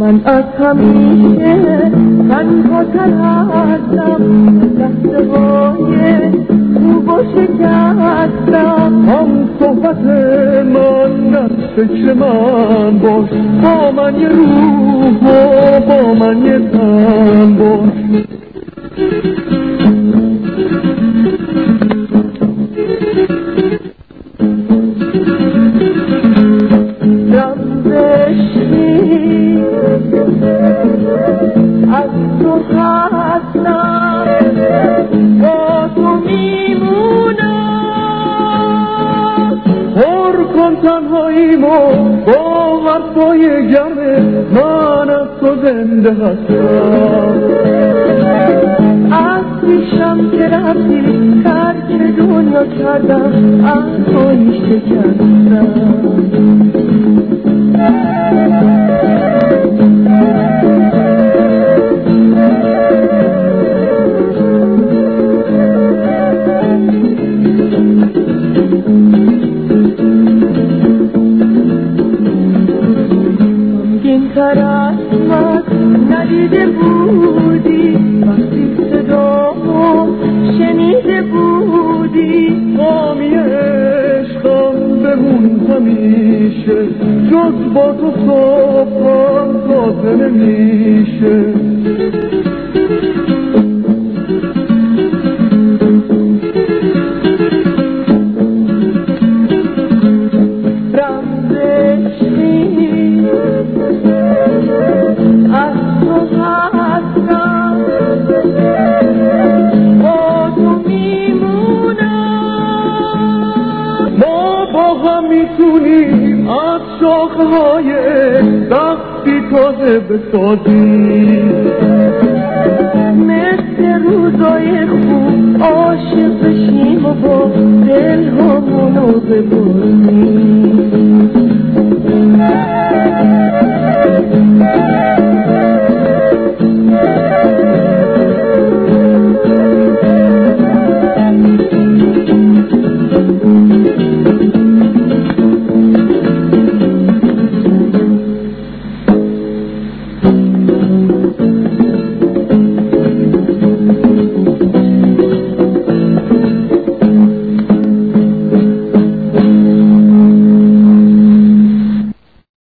من از همیشه تنها تر هستم، لحظه های خوب و شکستم. هم صحبت من از فکر من باش، با من یه روح و با من یه تن باش. از تو هستم، با تو میمونم. پر کن تنهاییمو با حرفای گرمه، من از تو زنده هستم. از پیشم که رفتی ترک دنیا کردم، از توی شکستم. تر از من ندیده بودی، وقتی صدامو شنیده بودی. حامی عشقم بمون همیشه، جز با تو صبحم تازه نمیشه. میتونیم از شاخه‌های دستی تازه بسازیم، مثل روزای خوب عاشق بشیم و با دل همونو ببریم.